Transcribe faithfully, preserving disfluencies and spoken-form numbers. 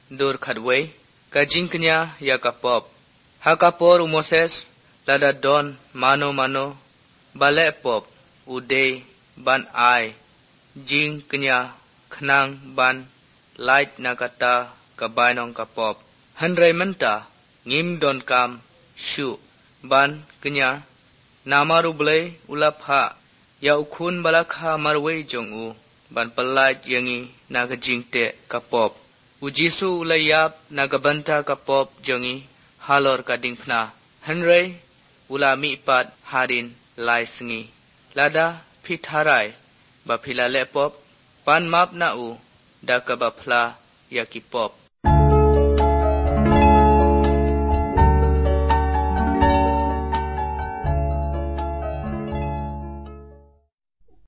dur khadwe ka jingknya ya kapop ha kapor Moses lada don mano mano bale pop ude ban ai jingknya khnang ban light nakata kabainong kapop hanrai menta ngim don kam shu ban kenya namaru blai ulapha ya ukhun balakha marwe jongu ban palai yangi nagajingte kapop ujisu ulayap nagabanta kapop jongi halor kadingpna hanrai ulami pat harin lai sngi lada pitharai ba philale pop pan map na u dakabapla yakipop